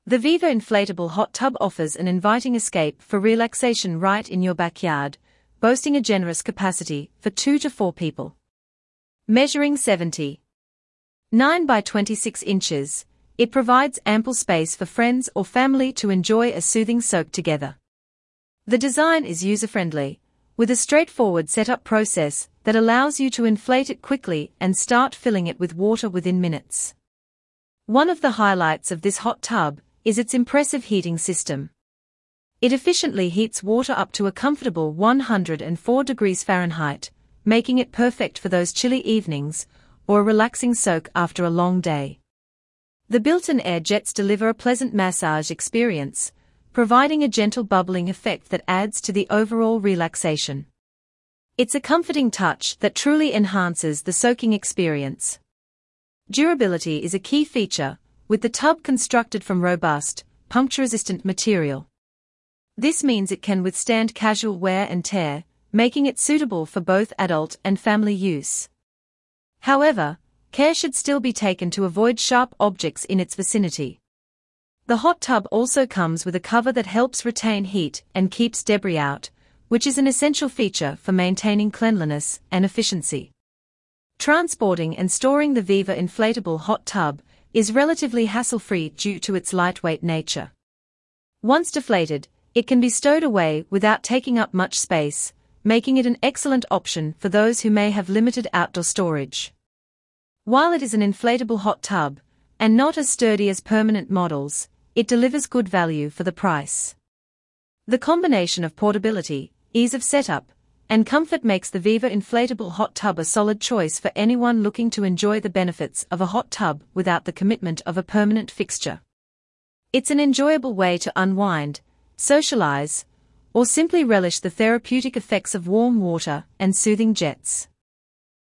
The Viva Inflatable Hot Tub offers an inviting escape for relaxation right in your backyard, boasting a generous capacity for 2 to 4 people. Measuring 79 by 26 inches, it provides ample space for friends or family to enjoy a soothing soak together. The design is user-friendly, with a straightforward setup process that allows you to inflate it quickly and start filling it with water within minutes. One of the highlights of this hot tub is its impressive heating system. It efficiently heats water up to a comfortable 104 degrees Fahrenheit, making it perfect for those chilly evenings or a relaxing soak after a long day. The built-in air jets deliver a pleasant massage experience, providing a gentle bubbling effect that adds to the overall relaxation. It's a comforting touch that truly enhances the soaking experience. Durability is a key feature, with the tub constructed from robust, puncture-resistant material. This means it can withstand casual wear and tear, making it suitable for both adult and family use. However, care should still be taken to avoid sharp objects in its vicinity. The hot tub also comes with a cover that helps retain heat and keeps debris out, which is an essential feature for maintaining cleanliness and efficiency. Transporting and storing the Viva Inflatable Hot Tub is relatively hassle-free due to its lightweight nature. Once deflated, it can be stowed away without taking up much space, making it an excellent option for those who may have limited outdoor storage. While it is an inflatable hot tub, and not as sturdy as permanent models, it delivers good value for the price. The combination of portability, ease of setup, and comfort makes the Viva Inflatable Hot Tub a solid choice for anyone looking to enjoy the benefits of a hot tub without the commitment of a permanent fixture. It's an enjoyable way to unwind, socialize, or simply relish the therapeutic effects of warm water and soothing jets.